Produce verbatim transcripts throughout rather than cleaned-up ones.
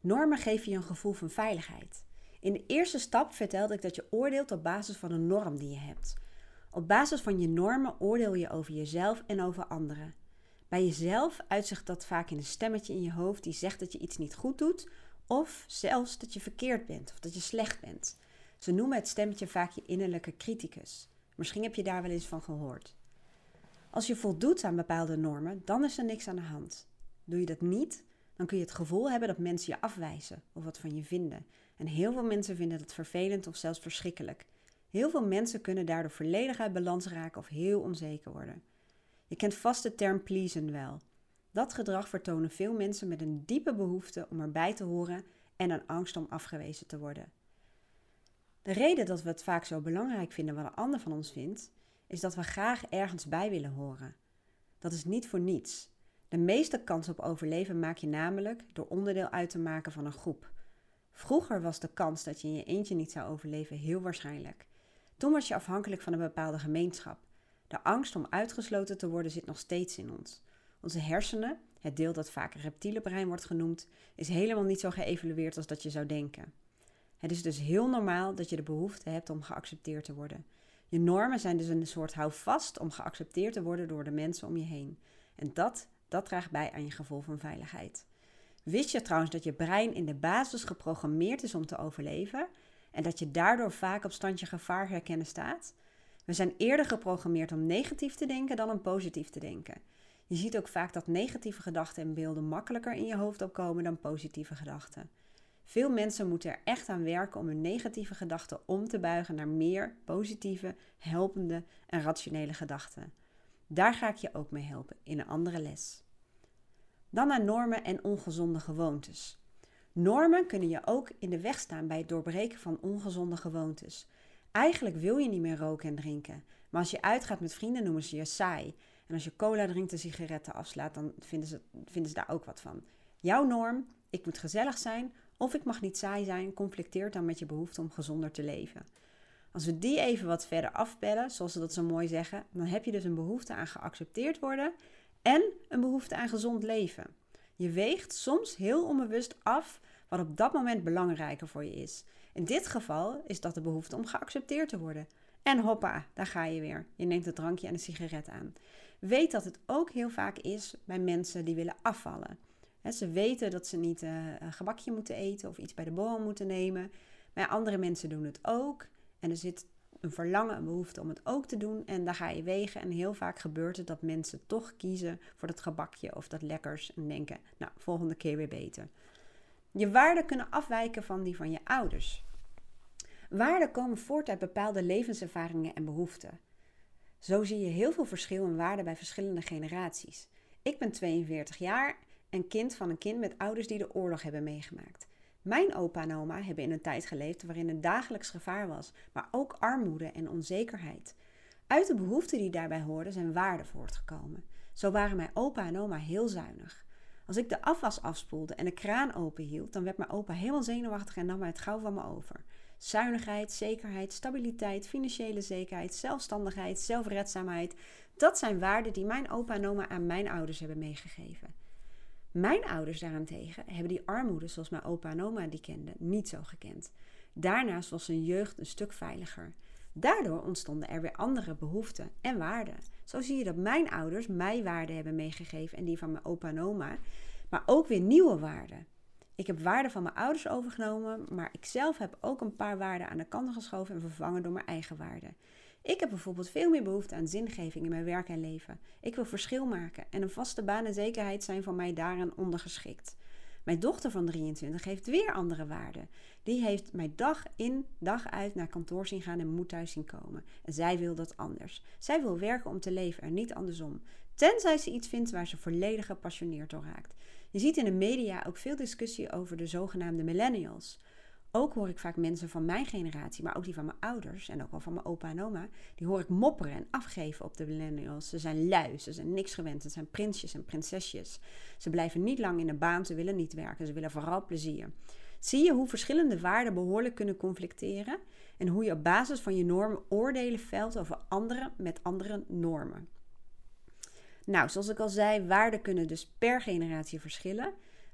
Normen geven je een gevoel van veiligheid. In de eerste stap vertelde ik dat je oordeelt op basis van een norm die je hebt. Op basis van je normen oordeel je over jezelf en over anderen. Bij jezelf uitzicht dat vaak in een stemmetje in je hoofd die zegt dat je iets niet goed doet, of zelfs dat je verkeerd bent of dat je slecht bent. Ze noemen het stemmetje vaak je innerlijke criticus. Misschien heb je daar wel eens van gehoord. Als je voldoet aan bepaalde normen, dan is er niks aan de hand. Doe je dat niet, dan kun je het gevoel hebben dat mensen je afwijzen of wat van je vinden. En heel veel mensen vinden dat vervelend of zelfs verschrikkelijk. Heel veel mensen kunnen daardoor volledig uit balans raken of heel onzeker worden. Je kent vast de term pleasen wel. Dat gedrag vertonen veel mensen met een diepe behoefte om erbij te horen en een angst om afgewezen te worden. De reden dat we het vaak zo belangrijk vinden wat een ander van ons vindt, is dat we graag ergens bij willen horen. Dat is niet voor niets. De meeste kans op overleven maak je namelijk door onderdeel uit te maken van een groep. Vroeger was de kans dat je in je eentje niet zou overleven heel waarschijnlijk. Toen was je afhankelijk van een bepaalde gemeenschap. De angst om uitgesloten te worden zit nog steeds in ons. Onze hersenen, het deel dat vaak reptiele brein wordt genoemd, is helemaal niet zo geëvolueerd als dat je zou denken. Het is dus heel normaal dat je de behoefte hebt om geaccepteerd te worden. Je normen zijn dus een soort houvast om geaccepteerd te worden door de mensen om je heen. En dat, dat draagt bij aan je gevoel van veiligheid. Wist je trouwens dat je brein in de basis geprogrammeerd is om te overleven en dat je daardoor vaak op standje gevaar herkennen staat? We zijn eerder geprogrammeerd om negatief te denken dan om positief te denken. Je ziet ook vaak dat negatieve gedachten en beelden makkelijker in je hoofd opkomen dan positieve gedachten. Veel mensen moeten er echt aan werken om hun negatieve gedachten om te buigen naar meer positieve, helpende en rationele gedachten. Daar ga ik je ook mee helpen in een andere les. Dan naar normen en ongezonde gewoontes. Normen kunnen je ook in de weg staan bij het doorbreken van ongezonde gewoontes. Eigenlijk wil je niet meer roken en drinken, maar als je uitgaat met vrienden noemen ze je saai. En als je cola drinkt en sigaretten afslaat, dan vinden ze, vinden ze daar ook wat van. Jouw norm, ik moet gezellig zijn of ik mag niet saai zijn, conflicteert dan met je behoefte om gezonder te leven. Als we die even wat verder afpellen, zoals ze dat zo mooi zeggen, dan heb je dus een behoefte aan geaccepteerd worden en een behoefte aan gezond leven. Je weegt soms heel onbewust af wat op dat moment belangrijker voor je is. In dit geval is dat de behoefte om geaccepteerd te worden. En hoppa, daar ga je weer. Je neemt het drankje en de sigaret aan. Weet dat het ook heel vaak is bij mensen die willen afvallen. He, ze weten dat ze niet uh, een gebakje moeten eten of iets bij de borrel moeten nemen. Maar andere mensen doen het ook. En er zit een verlangen, een behoefte om het ook te doen. En daar ga je wegen. En heel vaak gebeurt het dat mensen toch kiezen voor dat gebakje of dat lekkers. En denken, nou, volgende keer weer beter. Je waarden kunnen afwijken van die van je ouders. Waarden komen voort uit bepaalde levenservaringen en behoeften. Zo zie je heel veel verschil in waarden bij verschillende generaties. Ik ben tweeënveertig jaar en kind van een kind met ouders die de oorlog hebben meegemaakt. Mijn opa en oma hebben in een tijd geleefd waarin er dagelijks gevaar was, maar ook armoede en onzekerheid. Uit de behoeften die daarbij hoorden zijn waarden voortgekomen. Zo waren mijn opa en oma heel zuinig. Als ik de afwas afspoelde en de kraan open hield, dan werd mijn opa helemaal zenuwachtig en nam hij het gauw van me over. Zuinigheid, zekerheid, stabiliteit, financiële zekerheid, zelfstandigheid, zelfredzaamheid. Dat zijn waarden die mijn opa en oma aan mijn ouders hebben meegegeven. Mijn ouders daarentegen hebben die armoede zoals mijn opa en oma die kenden niet zo gekend. Daarnaast was hun jeugd een stuk veiliger. Daardoor ontstonden er weer andere behoeften en waarden. Zo zie je dat mijn ouders mij waarden hebben meegegeven en die van mijn opa en oma, maar ook weer nieuwe waarden. Ik heb waarden van mijn ouders overgenomen, maar ik zelf heb ook een paar waarden aan de kant geschoven en vervangen door mijn eigen waarden. Ik heb bijvoorbeeld veel meer behoefte aan zingeving in mijn werk en leven. Ik wil verschil maken en een vaste baan en zekerheid zijn voor mij daaraan ondergeschikt. Mijn dochter van drieëntwintig heeft weer andere waarden. Die heeft mij dag in, dag uit naar kantoor zien gaan en moet thuis zien komen. En zij wil dat anders. Zij wil werken om te leven en niet andersom. Tenzij ze iets vindt waar ze volledig gepassioneerd door raakt. Je ziet in de media ook veel discussie over de zogenaamde millennials. Ook hoor ik vaak mensen van mijn generatie, maar ook die van mijn ouders en ook wel van mijn opa en oma, die hoor ik mopperen en afgeven op de millennials. Ze zijn lui, ze zijn niks gewend, ze zijn prinsjes en prinsesjes. Ze blijven niet lang in de baan, ze willen niet werken, ze willen vooral plezier. Zie je hoe verschillende waarden behoorlijk kunnen conflicteren en hoe je op basis van je normen oordelen velt over anderen met andere normen. Nou, zoals ik al zei, waarden kunnen dus per generatie verschillen.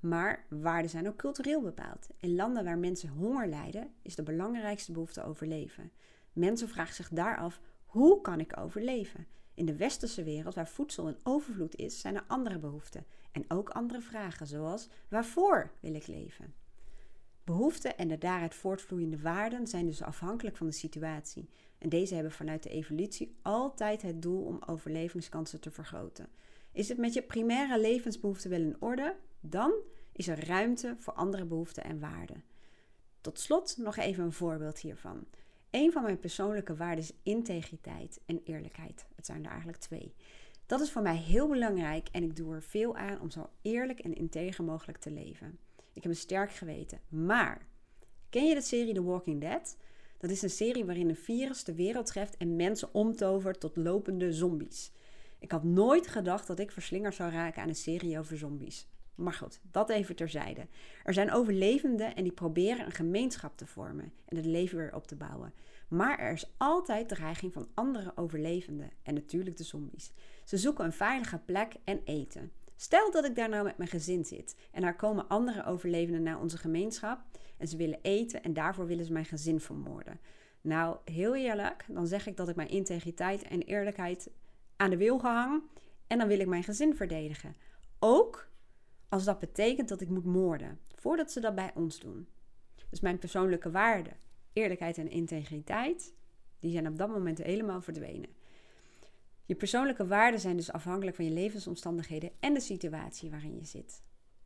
Maar waarden zijn ook cultureel bepaald. In landen waar mensen honger lijden, is de belangrijkste behoefte overleven. Mensen vragen zich daar af, hoe kan ik overleven? In de westerse wereld, waar voedsel in overvloed is, zijn er andere behoeften. En ook andere vragen, zoals, waarvoor wil ik leven? Behoeften en de daaruit voortvloeiende waarden zijn dus afhankelijk van de situatie. En deze hebben vanuit de evolutie altijd het doel om overlevingskansen te vergroten. Is het met je primaire levensbehoeften wel in orde? Dan is er ruimte voor andere behoeften en waarden. Tot slot nog even een voorbeeld hiervan. Een van mijn persoonlijke waarden is integriteit en eerlijkheid. Het zijn er eigenlijk twee. Dat is voor mij heel belangrijk en ik doe er veel aan om zo eerlijk en integer mogelijk te leven. Ik heb een sterk geweten. Maar, ken je de serie The Walking Dead? Dat is een serie waarin een virus de wereld treft en mensen omtovert tot lopende zombies. Ik had nooit gedacht dat ik verslingerd zou raken aan een serie over zombies. Maar goed, dat even terzijde. Er zijn overlevenden en die proberen een gemeenschap te vormen en het leven weer op te bouwen. Maar er is altijd dreiging van andere overlevenden en natuurlijk de zombies. Ze zoeken een veilige plek en eten. Stel dat ik daar nou met mijn gezin zit en er komen andere overlevenden naar onze gemeenschap en ze willen eten en daarvoor willen ze mijn gezin vermoorden. Nou, heel eerlijk, dan zeg ik dat ik mijn integriteit en eerlijkheid aan de wilgen hang en dan wil ik mijn gezin verdedigen. Ook als dat betekent dat ik moet moorden, voordat ze dat bij ons doen. Dus mijn persoonlijke waarden, eerlijkheid en integriteit, die zijn op dat moment helemaal verdwenen. Je persoonlijke waarden zijn dus afhankelijk van je levensomstandigheden en de situatie waarin je zit.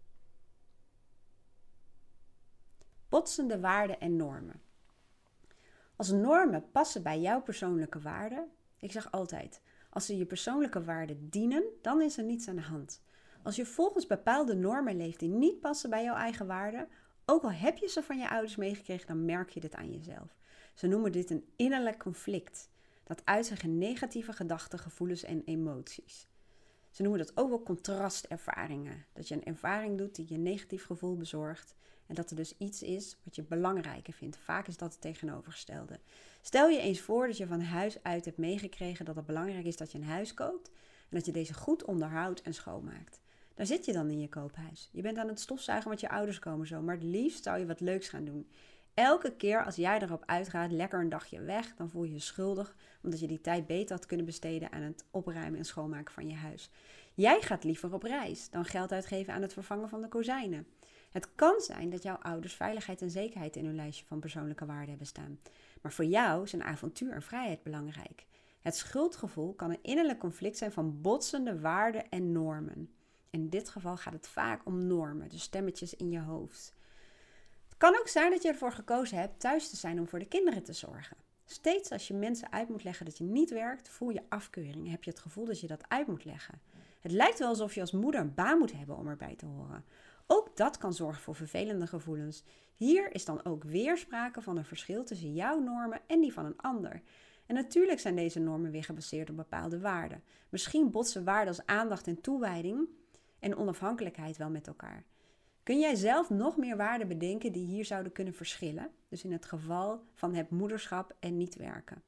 Botsende waarden en normen. Als normen passen bij jouw persoonlijke waarden, ik zeg altijd, als ze je persoonlijke waarden dienen, dan is er niets aan de hand. Als je volgens bepaalde normen leeft die niet passen bij jouw eigen waarden, ook al heb je ze van je ouders meegekregen, dan merk je dit aan jezelf. Ze noemen dit een innerlijk conflict. Dat uit zich in negatieve gedachten, gevoelens en emoties. Ze noemen dat ook wel contrastervaringen. Dat je een ervaring doet die je een negatief gevoel bezorgt. En dat er dus iets is wat je belangrijker vindt. Vaak is dat het tegenovergestelde. Stel je eens voor dat je van huis uit hebt meegekregen dat het belangrijk is dat je een huis koopt. En dat je deze goed onderhoudt en schoonmaakt. Daar zit je dan in je koophuis. Je bent aan het stofzuigen, want je ouders komen zo. Maar het liefst zou je wat leuks gaan doen. Elke keer als jij erop uitgaat, lekker een dagje weg, dan voel je je schuldig, omdat je die tijd beter had kunnen besteden aan het opruimen en schoonmaken van je huis. Jij gaat liever op reis dan geld uitgeven aan het vervangen van de kozijnen. Het kan zijn dat jouw ouders veiligheid en zekerheid in hun lijstje van persoonlijke waarden hebben staan. Maar voor jou zijn avontuur en vrijheid belangrijk. Het schuldgevoel kan een innerlijk conflict zijn van botsende waarden en normen. In dit geval gaat het vaak om normen, dus stemmetjes in je hoofd. Het kan ook zijn dat je ervoor gekozen hebt thuis te zijn om voor de kinderen te zorgen. Steeds als je mensen uit moet leggen dat je niet werkt, voel je afkeuring. Heb je het gevoel dat je dat uit moet leggen. Het lijkt wel alsof je als moeder een baan moet hebben om erbij te horen. Ook dat kan zorgen voor vervelende gevoelens. Hier is dan ook weer sprake van een verschil tussen jouw normen en die van een ander. En natuurlijk zijn deze normen weer gebaseerd op bepaalde waarden. Misschien botsen waarden als aandacht en toewijding en onafhankelijkheid wel met elkaar. Kun jij zelf nog meer waarden bedenken die hier zouden kunnen verschillen? Dus in het geval van het moederschap en niet werken.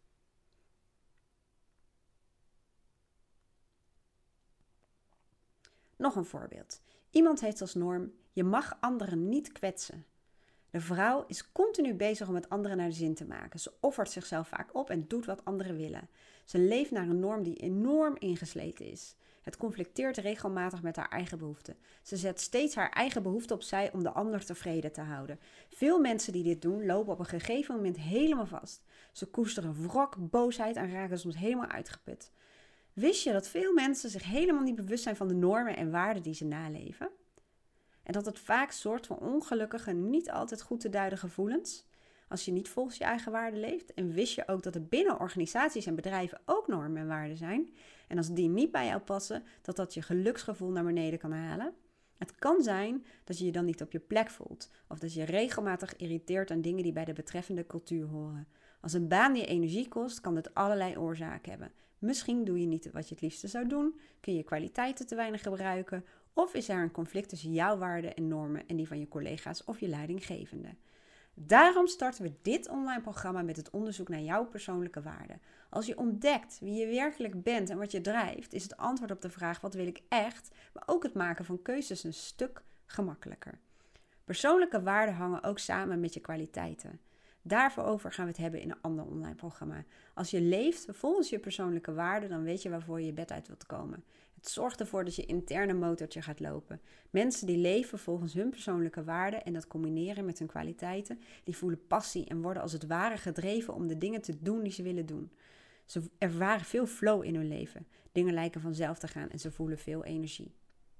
Nog een voorbeeld. Iemand heeft als norm, je mag anderen niet kwetsen. De vrouw is continu bezig om het anderen naar de zin te maken. Ze offert zichzelf vaak op en doet wat anderen willen. Ze leeft naar een norm die enorm ingesleten is. Het conflicteert regelmatig met haar eigen behoeften. Ze zet steeds haar eigen behoeften opzij om de ander tevreden te houden. Veel mensen die dit doen, lopen op een gegeven moment helemaal vast. Ze koesteren wrok, boosheid en raken soms helemaal uitgeput. Wist je dat veel mensen zich helemaal niet bewust zijn van de normen en waarden die ze naleven? En dat het vaak zorgt voor ongelukkige, niet altijd goed te duiden gevoelens als je niet volgens je eigen waarden leeft? En wist je ook dat er binnen organisaties en bedrijven ook normen en waarden zijn? En als die niet bij jou passen, dat dat je geluksgevoel naar beneden kan halen? Het kan zijn dat je je dan niet op je plek voelt. Of dat je regelmatig irriteert aan dingen die bij de betreffende cultuur horen. Als een baan je energie kost, kan dit allerlei oorzaken hebben. Misschien doe je niet wat je het liefste zou doen. Kun je kwaliteiten te weinig gebruiken. Of is er een conflict tussen jouw waarden en normen en die van je collega's of je leidinggevende. Daarom starten we dit online programma met het onderzoek naar jouw persoonlijke waarden. Als je ontdekt wie je werkelijk bent en wat je drijft, is het antwoord op de vraag wat wil ik echt, maar ook het maken van keuzes een stuk gemakkelijker. Persoonlijke waarden hangen ook samen met je kwaliteiten. Daarover gaan we het hebben in een ander online programma. Als je leeft volgens je persoonlijke waarden, dan weet je waarvoor je je bed uit wilt komen. Het zorgt ervoor dat je interne motortje gaat lopen. Mensen die leven volgens hun persoonlijke waarden en dat combineren met hun kwaliteiten, die voelen passie en worden als het ware gedreven om de dingen te doen die ze willen doen. Ze ervaren veel flow in hun leven. Dingen lijken vanzelf te gaan en ze voelen veel energie.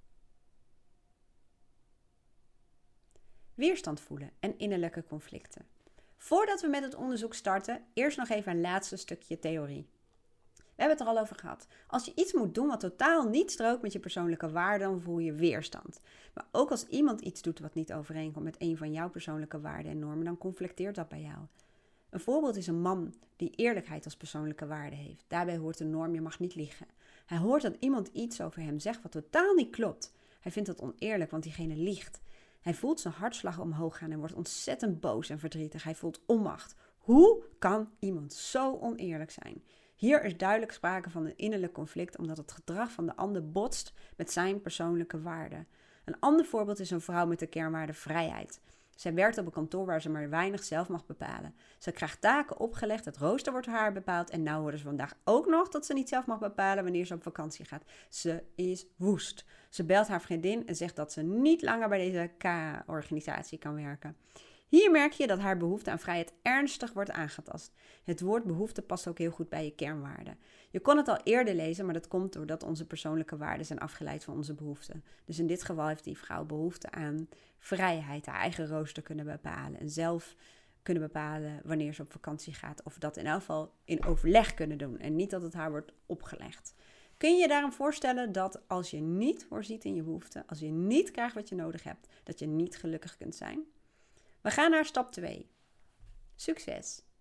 Weerstand voelen en innerlijke conflicten. Voordat we met het onderzoek starten, eerst nog even een laatste stukje theorie. We hebben het er al over gehad. Als je iets moet doen wat totaal niet strookt met je persoonlijke waarden, dan voel je weerstand. Maar ook als iemand iets doet wat niet overeenkomt met een van jouw persoonlijke waarden en normen, dan conflicteert dat bij jou. Een voorbeeld is een man die eerlijkheid als persoonlijke waarde heeft. Daarbij hoort de norm: je mag niet liegen. Hij hoort dat iemand iets over hem zegt wat totaal niet klopt. Hij vindt dat oneerlijk, want diegene liegt. Hij voelt zijn hartslag omhoog gaan en wordt ontzettend boos en verdrietig. Hij voelt onmacht. Hoe kan iemand zo oneerlijk zijn? Hier is duidelijk sprake van een innerlijk conflict, omdat het gedrag van de ander botst met zijn persoonlijke waarden. Een ander voorbeeld is een vrouw met de kernwaarde vrijheid. Zij werkt op een kantoor waar ze maar weinig zelf mag bepalen. Ze krijgt taken opgelegd, het rooster wordt haar bepaald en nou hoorden ze vandaag ook nog dat ze niet zelf mag bepalen wanneer ze op vakantie gaat. Ze is woest. Ze belt haar vriendin en zegt dat ze niet langer bij deze K-organisatie kan werken. Hier merk je dat haar behoefte aan vrijheid ernstig wordt aangetast. Het woord behoefte past ook heel goed bij je kernwaarden. Je kon het al eerder lezen, maar dat komt doordat onze persoonlijke waarden zijn afgeleid van onze behoeften. Dus in dit geval heeft die vrouw behoefte aan vrijheid, haar eigen rooster kunnen bepalen en zelf kunnen bepalen wanneer ze op vakantie gaat. Of dat in elk geval in overleg kunnen doen en niet dat het haar wordt opgelegd. Kun je je daarom voorstellen dat als je niet voorziet in je behoeften, als je niet krijgt wat je nodig hebt, dat je niet gelukkig kunt zijn? We gaan naar stap twee. Succes!